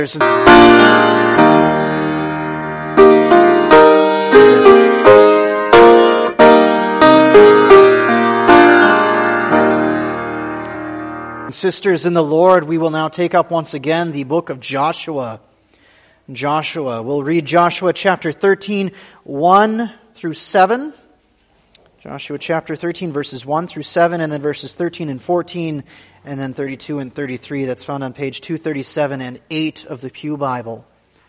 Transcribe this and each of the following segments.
And sisters in the Lord, we will now take up once again the book of Joshua. We'll read Joshua chapter 13, 1 through 7. Joshua chapter 13, verses 1 through 7, and then verses 13 and 14, and then 32 and 33. That's found on page 237 and 8 of the Pew Bible.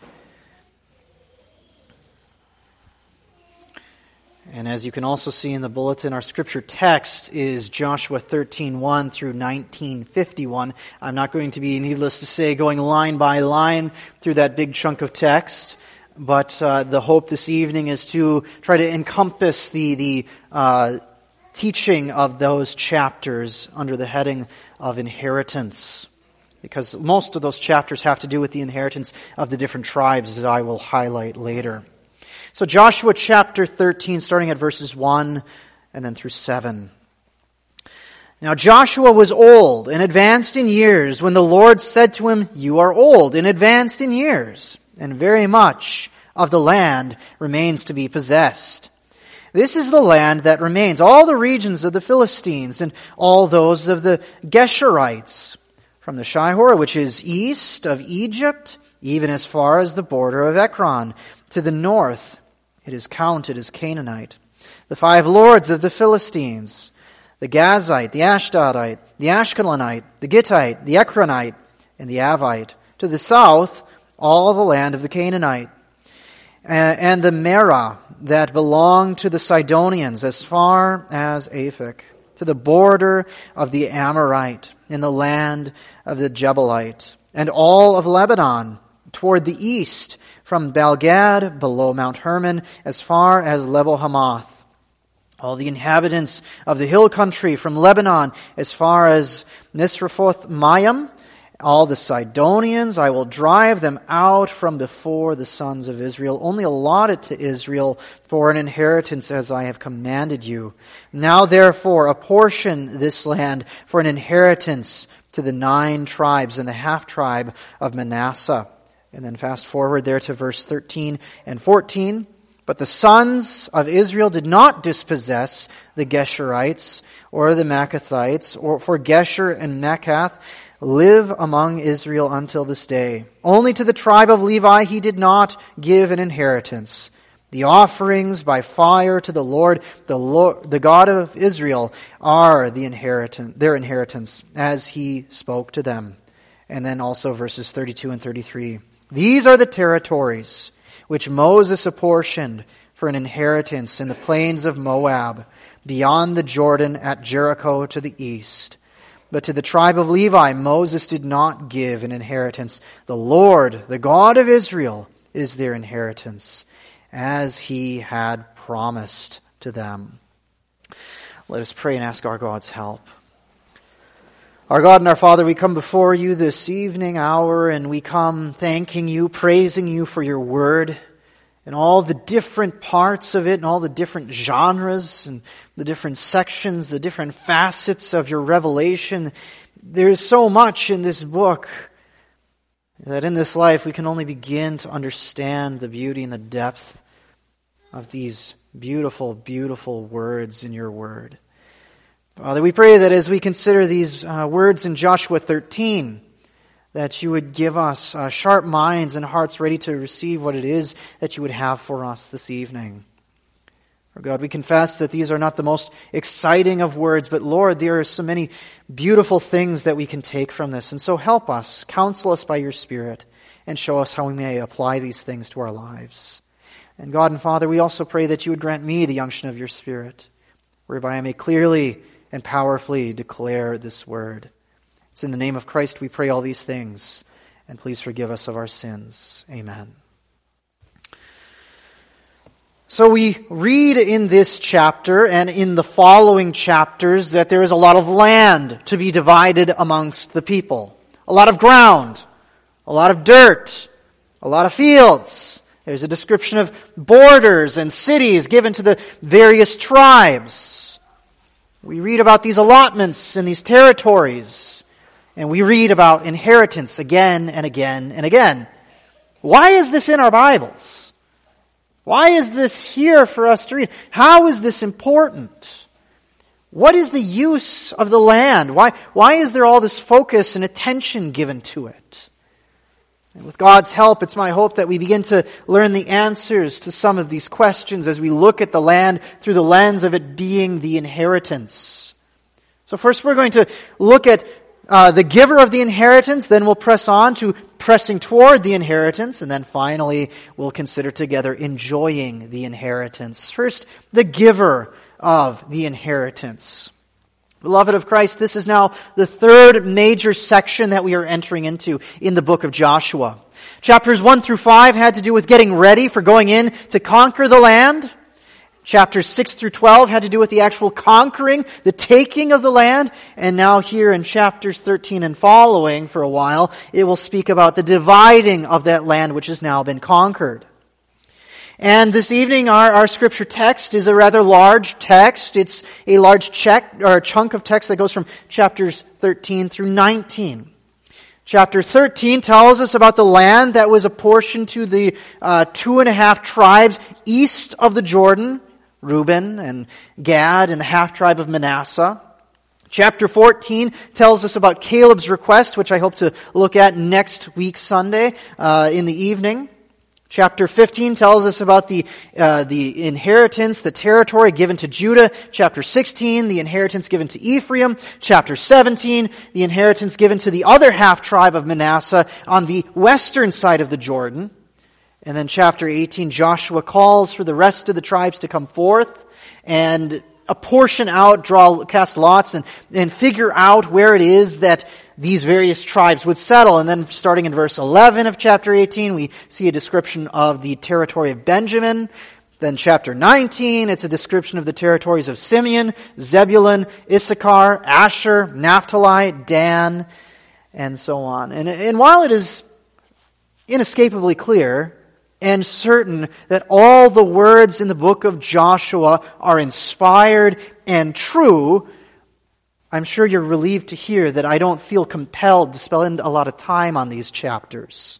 And as you can also see in the bulletin, our scripture text is Joshua 13:1 through 19:51. I'm not going to be, needless to say, going line by line through that big chunk of text, but the hope this evening is to try to encompass the teaching of those chapters under the heading of inheritance, because most of those chapters have to do with the inheritance of the different tribes, as I will highlight later. So Joshua chapter 13, starting at verses 1 and then through 7. Now Joshua was old and advanced in years when the Lord said to him, "You are old and advanced in years, and very much of the land remains to be possessed. This is the land that remains, all the regions of the Philistines and all those of the Geshurites, from the Shihor, which is east of Egypt, even as far as the border of Ekron. To the north it is counted as Canaanite. The 5 lords of the Philistines, the Gazite, the Ashdodite, the Ashkelonite, the Gittite, the Ekronite, and the Avite. To the south, all the land of the Canaanite. And the Merah that belonged to the Sidonians as far as Aphek, to the border of the Amorite, in the land of the Jebelite, and all of Lebanon, toward the east, from Balgad below Mount Hermon, as far as Lebo Hamath. All the inhabitants of the hill country from Lebanon, as far as Misrephoth Mayim, all the Sidonians, I will drive them out from before the sons of Israel, only allotted to Israel for an inheritance as I have commanded you. Now therefore apportion this land for an inheritance to the 9 tribes and the half-tribe of Manasseh." And then fast forward there to verse 13 and 14. "But the sons of Israel did not dispossess the Geshurites or the Maccathites, or for Gesher and Machcath live among Israel until this day. Only to the tribe of Levi he did not give an inheritance. The offerings by fire to the Lord, the God of Israel, are their inheritance, as he spoke to them." And then also verses 32 and 33. "These are the territories which Moses apportioned for an inheritance in the plains of Moab, beyond the Jordan at Jericho to the east. But to the tribe of Levi, Moses did not give an inheritance. The Lord, the God of Israel, is their inheritance, as he had promised to them." Let us pray and ask our God's help. Our God and our Father, we come before you this evening hour, and we come thanking you, praising you for your word, and all the different parts of it, and all the different genres, and the different sections, the different facets of your revelation. There's so much in this book that in this life we can only begin to understand the beauty and the depth of these beautiful, beautiful words in your word. Father, we pray that as we consider these words in Joshua 13, that you would give us sharp minds and hearts ready to receive what it is that you would have for us this evening. For God, we confess that these are not the most exciting of words, but Lord, there are so many beautiful things that we can take from this. And so help us, counsel us by your Spirit, and show us how we may apply these things to our lives. And God and Father, we also pray that you would grant me the unction of your Spirit, whereby I may clearly and powerfully declare this word. It's in the name of Christ we pray all these things, and please forgive us of our sins. Amen. So we read in this chapter and in the following chapters that there is a lot of land to be divided amongst the people. A lot of ground, a lot of dirt, a lot of fields. There's a description of borders and cities given to the various tribes. We read about these allotments and these territories. And we read about inheritance again and again and again. Why is this in our Bibles? Why is this here for us to read? How is this important? What is the use of the land? Why is there all this focus and attention given to it? And with God's help, it's my hope that we begin to learn the answers to some of these questions as we look at the land through the lens of it being the inheritance. So first we're going to look at the giver of the inheritance, then we'll press on to pressing toward the inheritance, and then finally we'll consider together enjoying the inheritance. First, the giver of the inheritance. Beloved of Christ, this is now the third major section that we are entering into in the book of Joshua. Chapters 1 through 5 had to do with getting ready for going in to conquer the land. Chapters 6 through 12 had to do with the actual conquering, the taking of the land. And now here in chapters 13 and following for a while, it will speak about the dividing of that land which has now been conquered. And this evening our scripture text is a rather large text. It's a large chunk of text that goes from chapters 13 through 19. Chapter 13 tells us about the land that was apportioned to the 2.5 tribes east of the Jordan, Reuben and Gad and the half-tribe of Manasseh. Chapter 14 tells us about Caleb's request, which I hope to look at next week Sunday in the evening. Chapter 15 tells us about the inheritance, the territory given to Judah. Chapter 16, the inheritance given to Ephraim. Chapter 17, the inheritance given to the other half-tribe of Manasseh on the western side of the Jordan. And then chapter 18, Joshua calls for the rest of the tribes to come forth and apportion out, cast lots, and figure out where it is that these various tribes would settle. And then starting in verse 11 of chapter 18, we see a description of the territory of Benjamin. Then chapter 19, it's a description of the territories of Simeon, Zebulun, Issachar, Asher, Naphtali, Dan, and so on. And while it is inescapably clear and certain that all the words in the book of Joshua are inspired and true, I'm sure you're relieved to hear that I don't feel compelled to spend a lot of time on these chapters.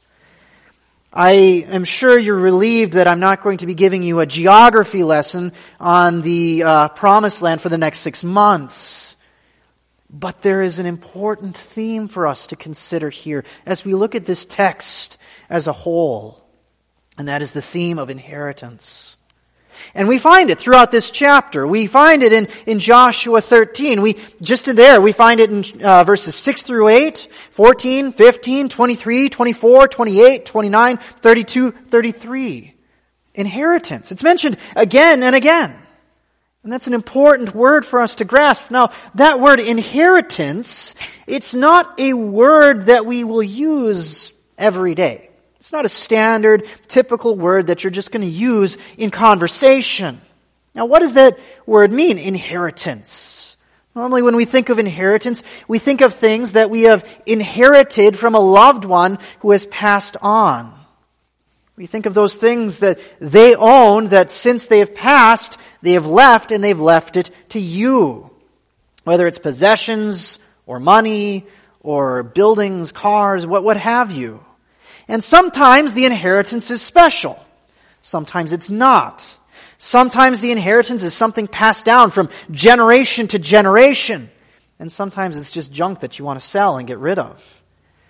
I am sure you're relieved that I'm not going to be giving you a geography lesson on the Promised Land for the next 6 months. But there is an important theme for us to consider here as we look at this text as a whole, and that is the theme of inheritance. And we find it throughout this chapter. We find it in Joshua 13. We find it in verses 6 through 8, 14, 15, 23, 24, 28, 29, 32, 33. Inheritance. It's mentioned again and again. And that's an important word for us to grasp. Now, that word inheritance, it's not a word that we will use every day. It's not a standard, typical word that you're just going to use in conversation. Now, what does that word mean, inheritance? Normally, when we think of inheritance, we think of things that we have inherited from a loved one who has passed on. We think of those things that they own, that since they have passed, they have left, and they've left it to you. Whether it's possessions, or money, or buildings, cars, what have you. And sometimes the inheritance is special. Sometimes it's not. Sometimes the inheritance is something passed down from generation to generation. And sometimes it's just junk that you want to sell and get rid of.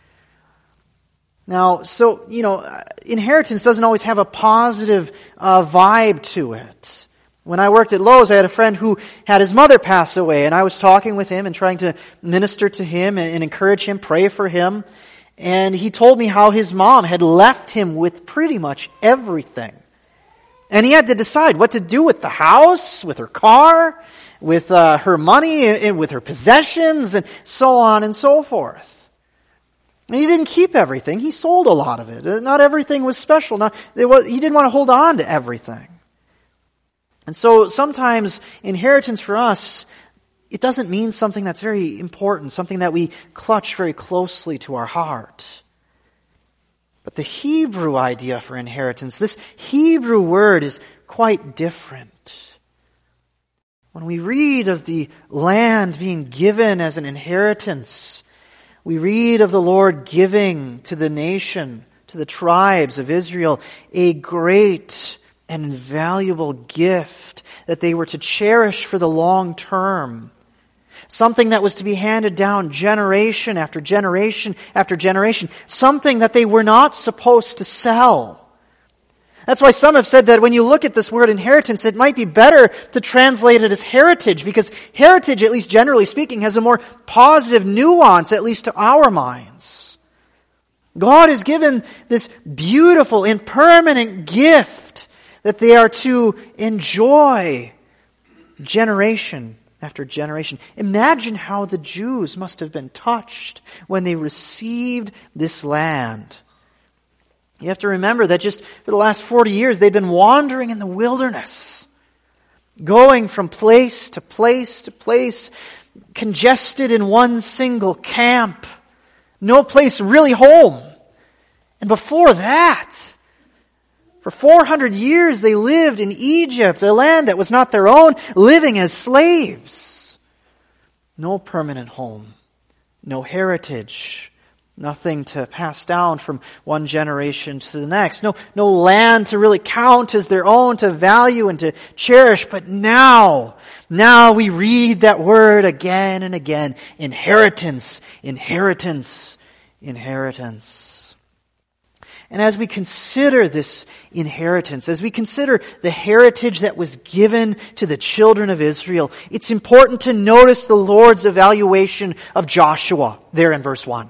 Now, inheritance doesn't always have a positive vibe to it. When I worked at Lowe's, I had a friend who had his mother pass away, and I was talking with him and trying to minister to him and encourage him, pray for him. And he told me how his mom had left him with pretty much everything. And he had to decide what to do with the house, with her car, with her money, and with her possessions, and so on and so forth. And he didn't keep everything. He sold a lot of it. Not everything was special. He didn't want to hold on to everything. And so sometimes inheritance for us, it doesn't mean something that's very important, something that we clutch very closely to our heart. But the Hebrew idea for inheritance, this Hebrew word is quite different. When we read of the land being given as an inheritance, We read of the Lord giving to the nation, to the tribes of Israel, a great and invaluable gift that they were to cherish for the long term. Something that was to be handed down generation after generation after generation. Something that they were not supposed to sell. That's why some have said that when you look at this word inheritance, it might be better to translate it as heritage, because heritage, at least generally speaking, has a more positive nuance, at least to our minds. God has given this beautiful and permanent gift that they are to enjoy generation after generation. Imagine how the Jews must have been touched when they received this land. You have to remember that just for the last 40 years, they'd been wandering in the wilderness, going from place to place to place, congested in one single camp, no place really home. And before that, for 400 years, they lived in Egypt, a land that was not their own, living as slaves. No permanent home, no heritage, nothing to pass down from one generation to the next. No land to really count as their own, to value and to cherish. But now we read that word again and again. Inheritance, inheritance, inheritance. And as we consider this inheritance, as we consider the heritage that was given to the children of Israel, it's important to notice the Lord's evaluation of Joshua there in verse 1.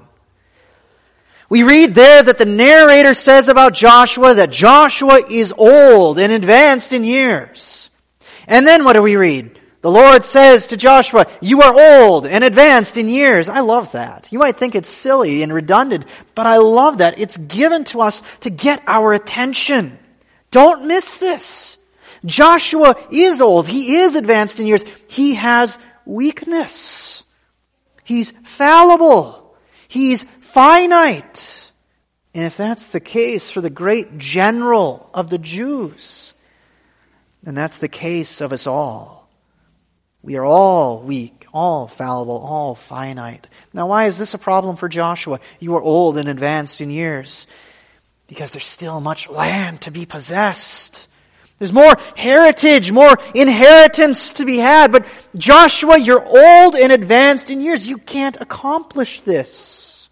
We read there that the narrator says about Joshua that Joshua is old and advanced in years. And then what do we read? The Lord says to Joshua, you are old and advanced in years. I love that. You might think it's silly and redundant, but I love that. It's given to us to get our attention. Don't miss this. Joshua is old. He is advanced in years. He has weakness. He's fallible. He's finite. And if that's the case for the great general of the Jews, then that's the case of us all. We are all weak, all fallible, all finite. Now, why is this a problem for Joshua? You are old and advanced in years. Because there's still much land to be possessed. There's more heritage, more inheritance to be had. But Joshua, you're old and advanced in years. You can't accomplish this.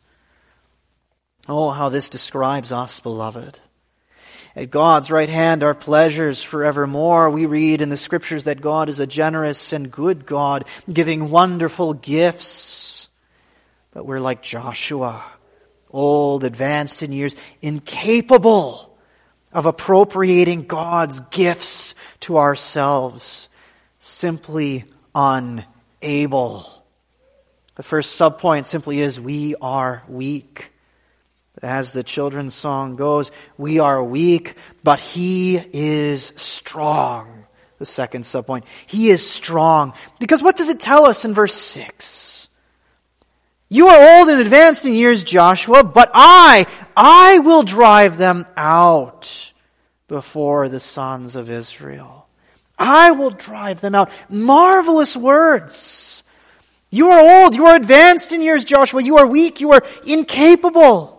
Oh, how this describes us, beloved. At God's right hand are pleasures forevermore. We read in the Scriptures that God is a generous and good God, giving wonderful gifts. But we're like Joshua, old, advanced in years, incapable of appropriating God's gifts to ourselves. Simply unable. The first subpoint simply is, we are weak. As the children's song goes, we are weak, but He is strong. The second subpoint. He is strong. Because what does it tell us in verse 6? You are old and advanced in years, Joshua, but I will drive them out before the sons of Israel. I will drive them out. Marvelous words. You are old, you are advanced in years, Joshua. You are weak, you are incapable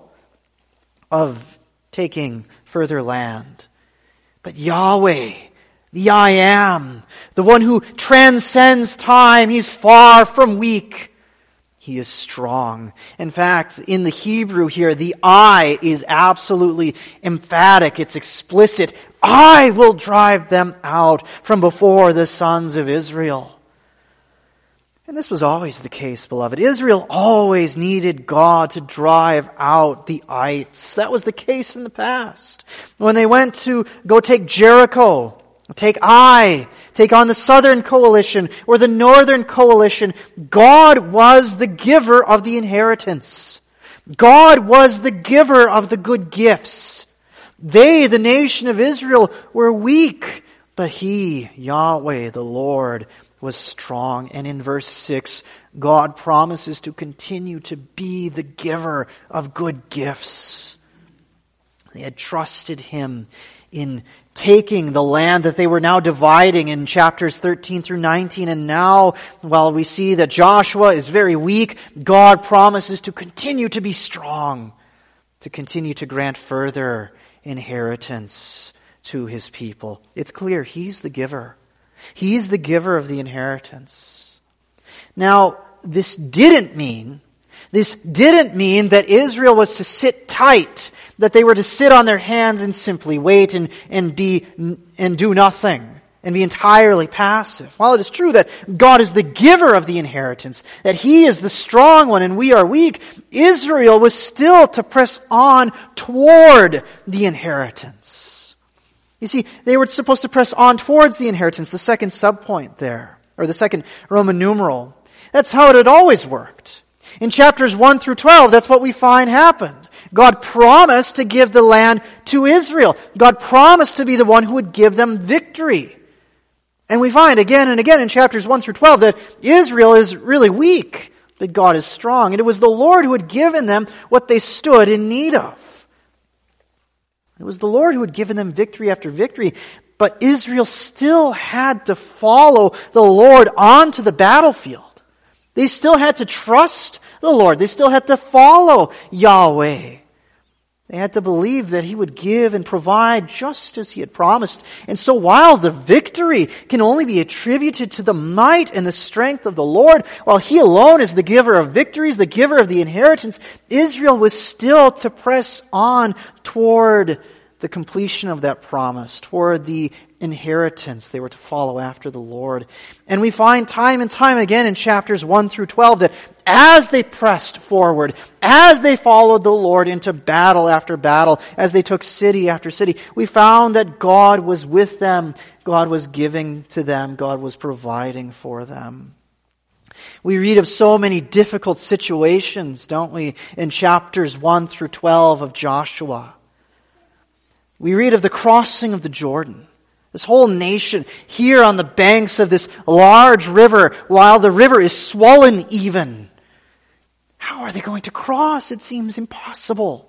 of taking further land. But Yahweh, the I Am, the one who transcends time, He's far from weak. He is strong. In fact, in the Hebrew here, the I is absolutely emphatic. It's explicit. I will drive them out from before the sons of Israel. And this was always the case, beloved. Israel always needed God to drive out the ites. That was the case in the past. When they went to go take Jericho, take on the southern coalition or the northern coalition, God was the giver of the inheritance. God was the giver of the good gifts. They, the nation of Israel, were weak, but He, Yahweh, the Lord, was strong. And in verse 6, God promises to continue to be the giver of good gifts. They had trusted him in taking the land that they were now dividing in chapters 13 through 19. And now, while we see that Joshua is very weak, God promises to continue to be strong, to continue to grant further inheritance to his people. It's clear he's the giver. He's the giver of the inheritance. Now, this didn't mean that Israel was to sit tight, that they were to sit on their hands and simply wait and do nothing and be entirely passive. While it is true that God is the giver of the inheritance, that he is the strong one and we are weak, Israel was still to press on toward the inheritance. You see, they were supposed to press on towards the inheritance, the second subpoint there, or the second Roman numeral. That's how it had always worked. In chapters 1 through 12, that's what we find happened. God promised to give the land to Israel. God promised to be the one who would give them victory. And we find again and again in chapters 1 through 12 that Israel is really weak, but God is strong. And it was the Lord who had given them what they stood in need of. It was the Lord who had given them victory after victory. But Israel still had to follow the Lord onto the battlefield. They still had to trust the Lord. They still had to follow Yahweh. They had to believe that he would give and provide just as he had promised. And so while the victory can only be attributed to the might and the strength of the Lord, while he alone is the giver of victories, the giver of the inheritance, Israel was still to press on toward the completion of that promise, toward the inheritance. They were to follow after the Lord. And we find time and time again in chapters 1 through 12 that as they pressed forward, as they followed the Lord into battle after battle, as they took city after city, we found that God was with them, God was giving to them, God was providing for them. We read of so many difficult situations, don't we, in chapters 1 through 12 of Joshua. We read of the crossing of the Jordan. This whole nation here on the banks of this large river, while the river is swollen even. How are they going to cross? It seems impossible.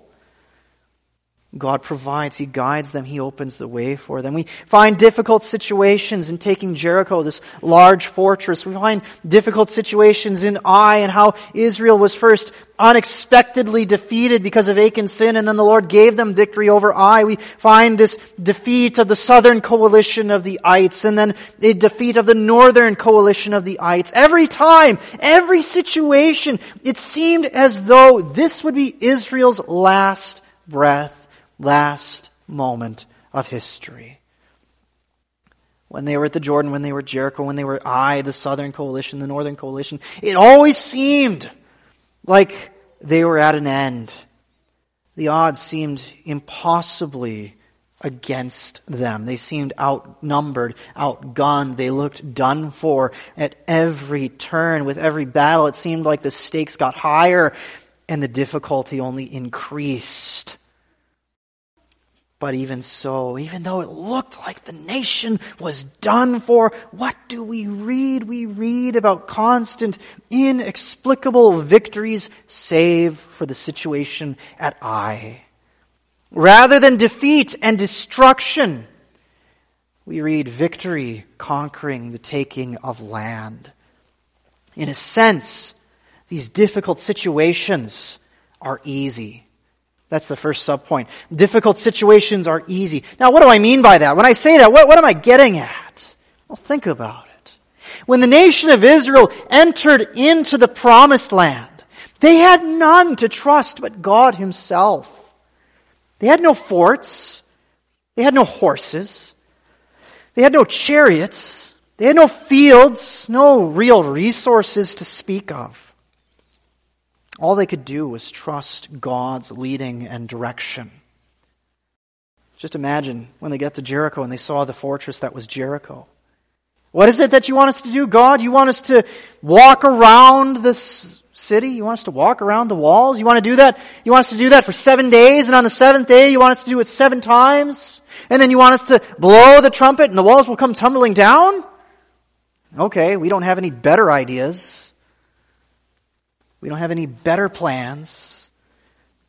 God provides, he guides them, he opens the way for them. We find difficult situations in taking Jericho, this large fortress. We find difficult situations in Ai and how Israel was first unexpectedly defeated because of Achan's sin, and then the Lord gave them victory over Ai. We find this defeat of the southern coalition of the Ites, and then a defeat of the northern coalition of the Ites. Every time, every situation, it seemed as though this would be Israel's last breath, last moment of history. When they were at the Jordan, when they were at Jericho, when they were Ai, the southern coalition, the northern coalition, it always seemed like they were at an end. The odds seemed impossibly against them. They seemed outnumbered, outgunned. They looked done for at every turn. With every battle, it seemed like the stakes got higher and the difficulty only increased. But even so, even though it looked like the nation was done for, what do we read? We read about constant, inexplicable victories, save for the situation at Ai. Rather than defeat and destruction, we read victory conquering the taking of land. In a sense, these difficult situations are easy. That's the first subpoint. Difficult situations are easy. Now, what do I mean by that? When I say that, what am I getting at? Well, think about it. When the nation of Israel entered into the promised land, they had none to trust but God himself. They had no forts. They had no horses. They had no chariots. They had no fields, no real resources to speak of. All they could do was trust God's leading and direction. Just imagine when they get to Jericho and they saw the fortress that was Jericho. What is it that you want us to do, God? You want us to walk around this city? You want us to walk around the walls? You want to do that? You want us to do that for 7 days, and on the seventh day you want us to do it 7 times? And then you want us to blow the trumpet and the walls will come tumbling down? Okay, we don't have any better ideas. We don't have any better plans.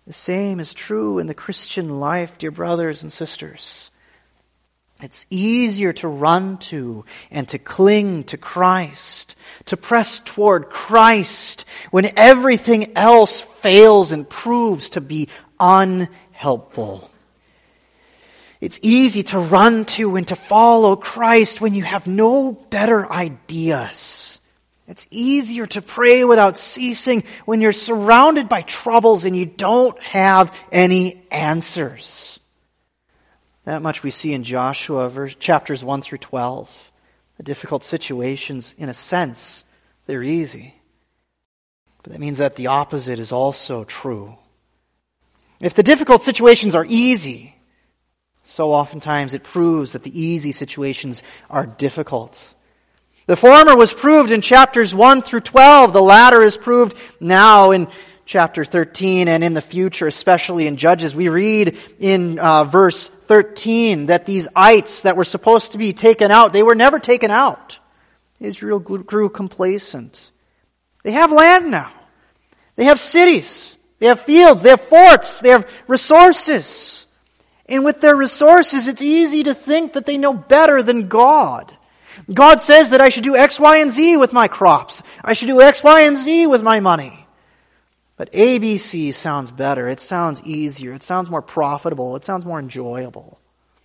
The same is true in the Christian life, dear brothers and sisters. It's easier to run to and to cling to Christ, to press toward Christ when everything else fails and proves to be unhelpful. It's easy to run to and to follow Christ when you have no better ideas. It's easier to pray without ceasing when you're surrounded by troubles and you don't have any answers. That much we see in Joshua, chapters 1 through 12. The difficult situations, in a sense, they're easy. But that means that the opposite is also true. If the difficult situations are easy, so oftentimes it proves that the easy situations are difficult. The former was proved in chapters 1 through 12. The latter is proved now in chapter 13 and in the future, especially in Judges. We read in verse 13 that these ites that were supposed to be taken out, they were never taken out. Israel grew complacent. They have land now. They have cities. They have fields. They have forts. They have resources. And with their resources, it's easy to think that they know better than God. God says that I should do X, Y, and Z with my crops. I should do X, Y, and Z with my money. But ABC sounds better. It sounds easier. It sounds more profitable. It sounds more enjoyable.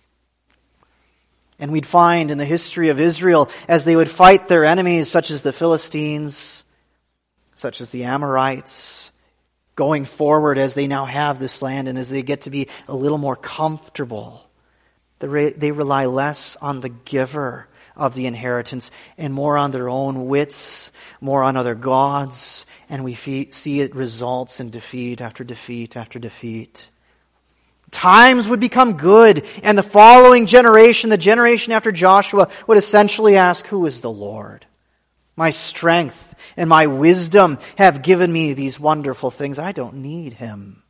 And we'd find in the history of Israel, as they would fight their enemies, such as the Philistines, such as the Amorites, going forward as they now have this land and as they get to be a little more comfortable, they rely less on the giver of the inheritance and more on their own wits, more on other gods, and we see it results in defeat after defeat after defeat. Times would become good, and the following generation, the generation after Joshua, would essentially ask, who is the Lord? My strength and my wisdom have given me these wonderful things. I don't need Him.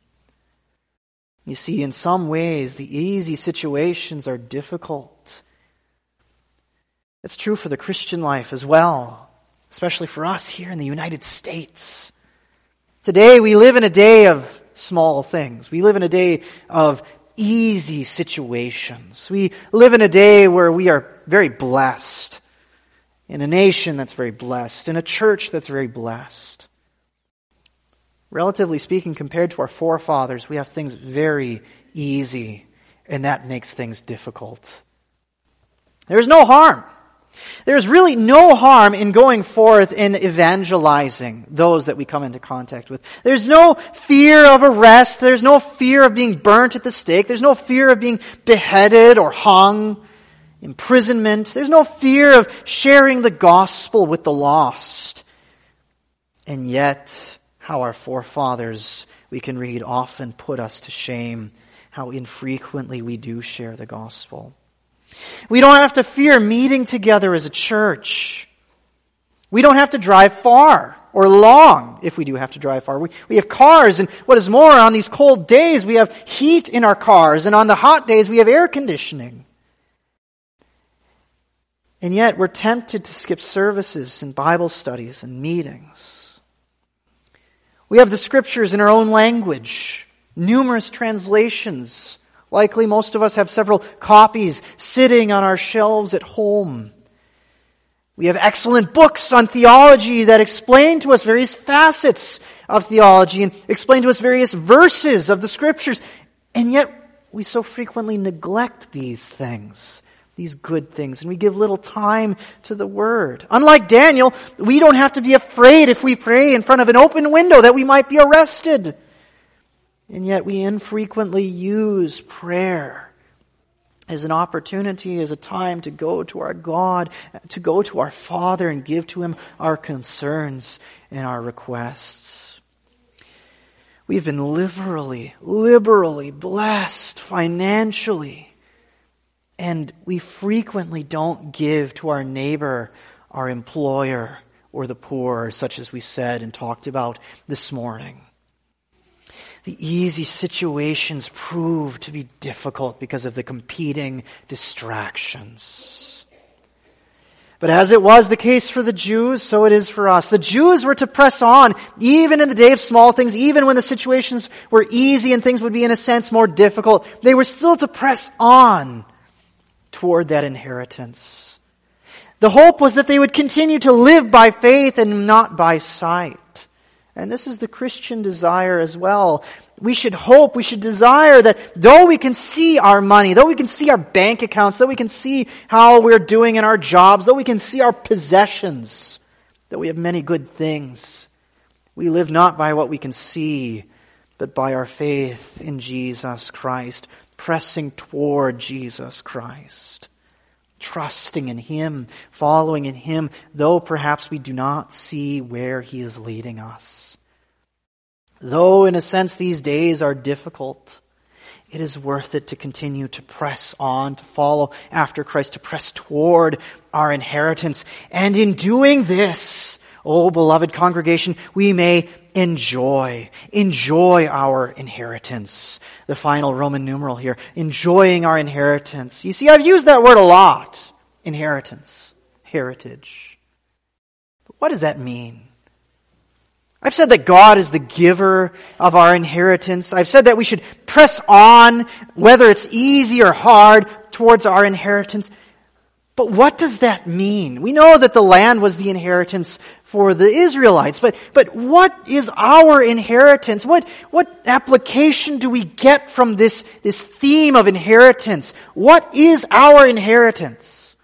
You see, in some ways, the easy situations are difficult. It's true for the Christian life as well, especially for us here in the United States. Today, we live in a day of small things. We live in a day of easy situations. We live in a day where we are very blessed. In a nation that's very blessed, in a church that's very blessed. Relatively speaking, compared to our forefathers, we have things very easy, and that makes things difficult. There's no harm. There's really no harm in going forth and evangelizing those that we come into contact with. There's no fear of arrest. There's no fear of being burnt at the stake. There's no fear of being beheaded or hung. Imprisonment. There's no fear of sharing the gospel with the lost. And yet, how our forefathers, we can read, often put us to shame, how infrequently we do share the gospel. We don't have to fear meeting together as a church. We don't have to drive far or long if we do have to drive far. We have cars, and what is more, on these cold days, we have heat in our cars, and on the hot days, we have air conditioning. And yet we're tempted to skip services and Bible studies and meetings. We have the Scriptures in our own language, numerous translations. Likely most of us have several copies sitting on our shelves at home. We have excellent books on theology that explain to us various facets of theology and explain to us various verses of the Scriptures. And yet we so frequently neglect these things. These good things, and we give little time to the Word. Unlike Daniel, we don't have to be afraid if we pray in front of an open window that we might be arrested. And yet we infrequently use prayer as an opportunity, as a time to go to our God, to go to our Father and give to Him our concerns and our requests. We've been liberally blessed financially. And we frequently don't give to our neighbor, our employer, or the poor, such as we said and talked about this morning. The easy situations prove to be difficult because of the competing distractions. But as it was the case for the Jews, so it is for us. The Jews were to press on, even in the day of small things, even when the situations were easy and things would be, in a sense, more difficult. They were still to press on toward that inheritance. The hope was that they would continue to live by faith and not by sight. And this is the Christian desire as well. We should hope, we should desire that though we can see our money, though we can see our bank accounts, though we can see how we're doing in our jobs, though we can see our possessions, that we have many good things, we live not by what we can see, but by our faith in Jesus Christ, pressing toward Jesus Christ, trusting in Him, following in Him, though perhaps we do not see where He is leading us. Though, in a sense, these days are difficult, it is worth it to continue to press on, to follow after Christ, to press toward our inheritance. And in doing this, oh beloved congregation, we may enjoy our inheritance. The final Roman numeral here, enjoying our inheritance. You see, I've used that word a lot. Inheritance, heritage. But what does that mean? I've said that God is the giver of our inheritance. I've said that we should press on, whether it's easy or hard, towards our inheritance. But what does that mean? We know that the land was the inheritance for the Israelites, but what is our inheritance? What application do we get from this theme of inheritance? What is our inheritance?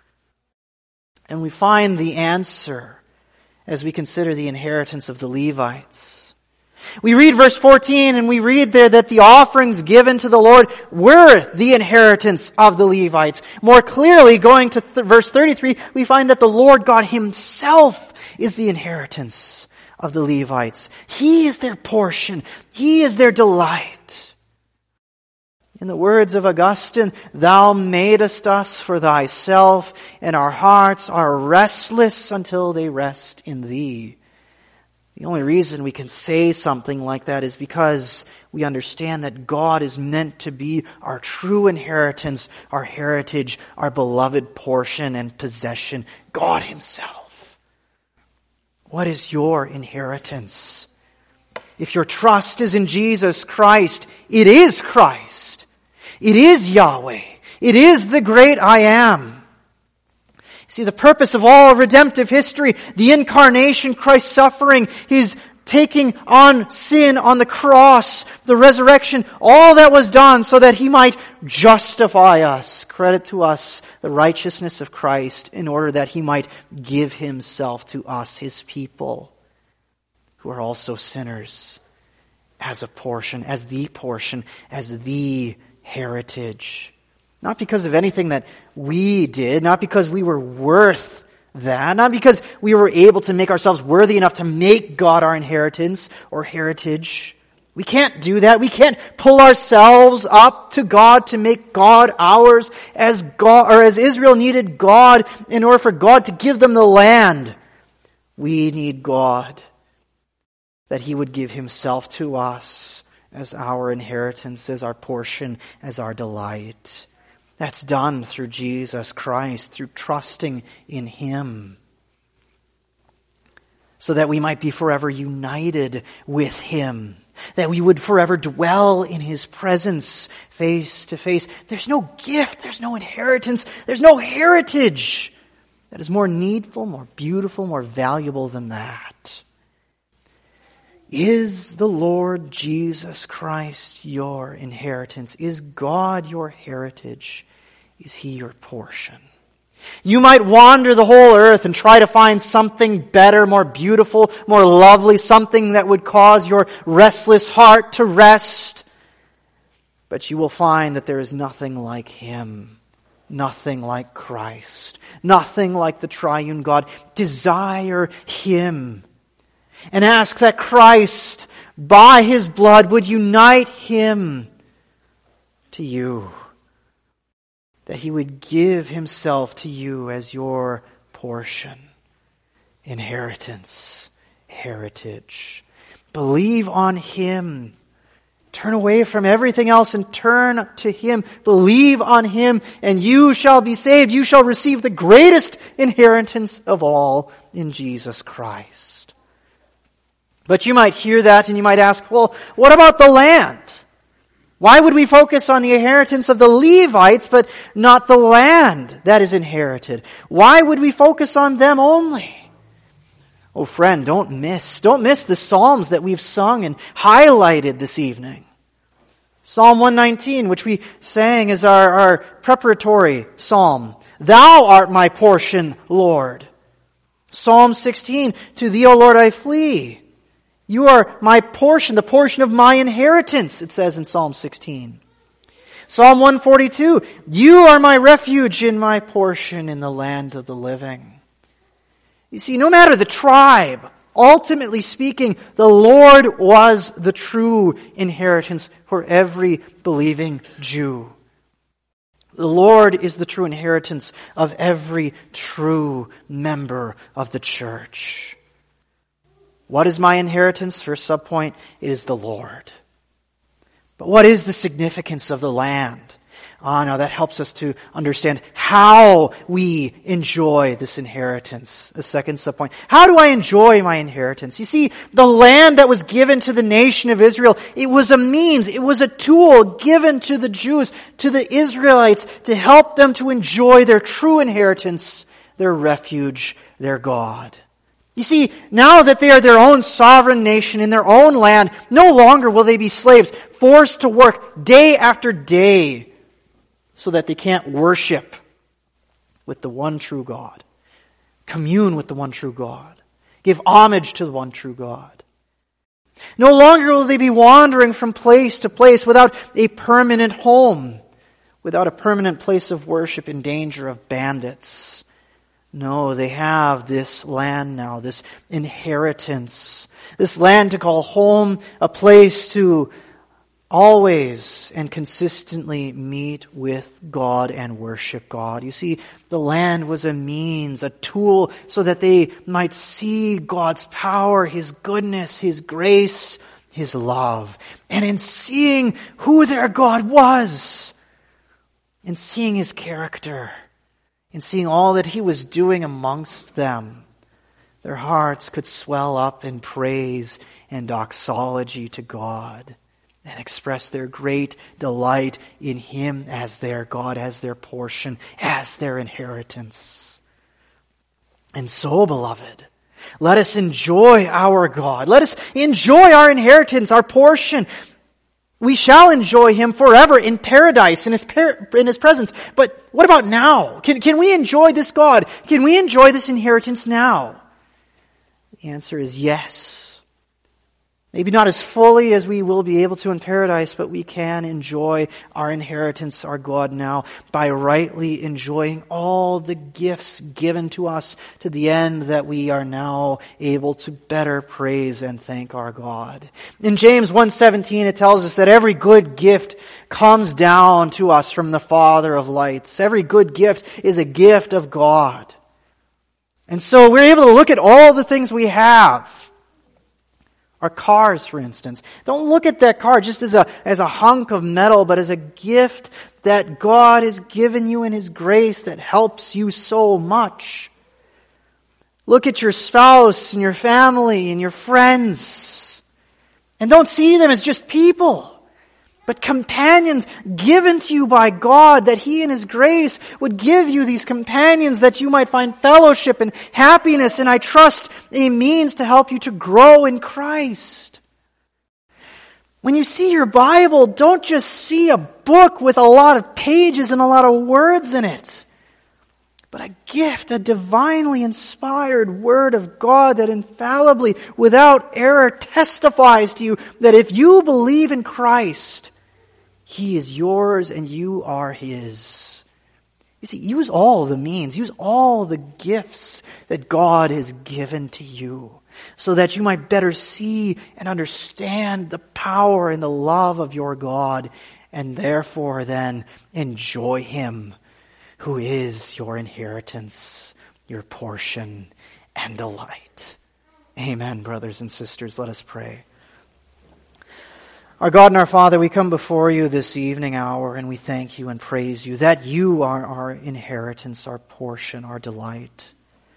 And we find the answer as we consider the inheritance of the Levites. We read verse 14 and we read there that the offerings given to the Lord were the inheritance of the Levites. More clearly, going to verse 33, we find that the Lord God Himself is the inheritance of the Levites. He is their portion. He is their delight. In the words of Augustine, Thou madest us for Thyself, and our hearts are restless until they rest in Thee. The only reason we can say something like that is because we understand that God is meant to be our true inheritance, our heritage, our beloved portion and possession, God Himself. What is your inheritance? If your trust is in Jesus Christ, it is Christ. It is Yahweh. It is the great I am. See, the purpose of all redemptive history, the incarnation, Christ's suffering, His taking on sin on the cross, the resurrection, all that was done so that He might justify us, credit to us the righteousness of Christ, in order that He might give Himself to us, His people, who are also sinners, as a portion, as the heritage. Not because of anything that we did, not because we were worth that, not because we were able to make ourselves worthy enough to make God our inheritance or heritage. We can't do that. We can't pull ourselves up to God to make God ours, as God, or as Israel needed God in order for God to give them the land. We need God, that He would give Himself to us as our inheritance, as our portion, as our delight. That's done through Jesus Christ, through trusting in Him, so that we might be forever united with Him, that we would forever dwell in His presence, face to face. There's no gift, there's no inheritance, there's no heritage that is more needful, more beautiful, more valuable than that. Is the Lord Jesus Christ your inheritance? Is God your heritage? Is He your portion? You might wander the whole earth and try to find something better, more beautiful, more lovely, something that would cause your restless heart to rest. But you will find that there is nothing like Him, nothing like Christ, nothing like the triune God. Desire Him. And ask that Christ, by His blood, would unite Him to you. That He would give Himself to you as your portion, inheritance, heritage. Believe on Him Turn away from everything else and turn to Him. Believe on Him and you shall be saved. You shall receive the greatest inheritance of all in Jesus Christ. But you might hear that and you might ask, well, what about the land? Why would we focus on the inheritance of the Levites but not the land that is inherited? Why would we focus on them only? Oh friend, don't miss the Psalms that we've sung and highlighted this evening. Psalm 119, which we sang as our preparatory psalm. Thou art my portion, Lord. Psalm 16, to Thee, O Lord, I flee. You are my portion, the portion of my inheritance, it says in Psalm 16. Psalm 142, You are my refuge and my portion in the land of the living. You see, no matter the tribe, ultimately speaking, the Lord was the true inheritance for every believing Jew. The Lord is the true inheritance of every true member of the church. What is my inheritance? First subpoint, it is the Lord. But what is the significance of the land? Now that helps us to understand how we enjoy this inheritance. A second subpoint. How do I enjoy my inheritance? You see, the land that was given to the nation of Israel, it was a means, it was a tool given to the Jews, to the Israelites, to help them to enjoy their true inheritance, their refuge, their God. You see, now that they are their own sovereign nation in their own land, no longer will they be slaves, forced to work day after day so that they can't worship with the one true God, commune with the one true God, give homage to the one true God. No longer will they be wandering from place to place without a permanent home, without a permanent place of worship in danger of bandits. No, they have this land now, this inheritance, this land to call home, a place to always and consistently meet with God and worship God. You see, the land was a means, a tool, so that they might see God's power, His goodness, His grace, His love. And in seeing who their God was, in seeing His character, in seeing all that He was doing amongst them, their hearts could swell up in praise and doxology to God and express their great delight in Him as their God, as their portion, as their inheritance. And so, beloved, let us enjoy our God. Let us enjoy our inheritance, our portion. We shall enjoy Him forever in paradise, in His presence. But what about now? Can we enjoy this God? Can we enjoy this inheritance now? The answer is yes. Maybe not as fully as we will be able to in paradise, but we can enjoy our inheritance, our God now, by rightly enjoying all the gifts given to us to the end that we are now able to better praise and thank our God. In James 1:17, it tells us that every good gift comes down to us from the Father of lights. Every good gift is a gift of God. And so we're able to look at all the things we have. Our cars, for instance. Don't look at that car just as a hunk of metal, but as a gift that God has given you in His grace that helps you so much. Look at your spouse and your family and your friends. And don't see them as just people, but companions given to you by God, that He in His grace would give you these companions that you might find fellowship and happiness, and I trust a means to help you to grow in Christ. When you see your Bible, don't just see a book with a lot of pages and a lot of words in it, but a gift, a divinely inspired Word of God that infallibly, without error, testifies to you that if you believe in Christ, He is yours and you are His. You see, use all the means, use all the gifts that God has given to you so that you might better see and understand the power and the love of your God, and therefore then enjoy Him who is your inheritance, your portion, and delight. Amen, brothers and sisters. Let us pray. Our God and our Father, we come before you this evening hour and we thank you and praise you that you are our inheritance, our portion, our delight.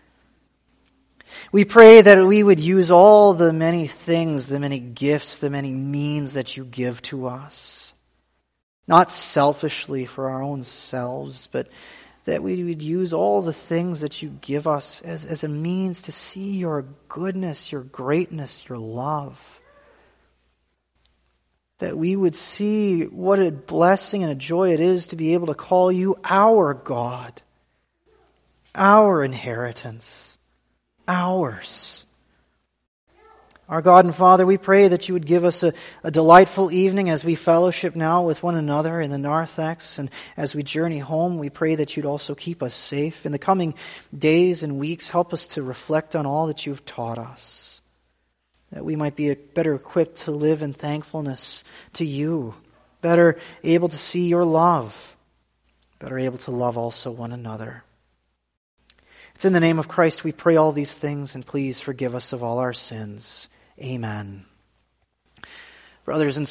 We pray that we would use all the many things, the many gifts, the many means that you give to us, not selfishly for our own selves, but that we would use all the things that you give us as a means to see your goodness, your greatness, your love. That we would see what a blessing and a joy it is to be able to call you our God, our inheritance, ours. Our God and Father, we pray that you would give us a delightful evening as we fellowship now with one another in the narthex, and as we journey home, we pray that you'd also keep us safe. In the coming days and weeks, help us to reflect on all that you've taught us, that we might be better equipped to live in thankfulness to you, better able to see your love, better able to love also one another. It's in the name of Christ we pray all these things, and please forgive us of all our sins. Amen. Brothers and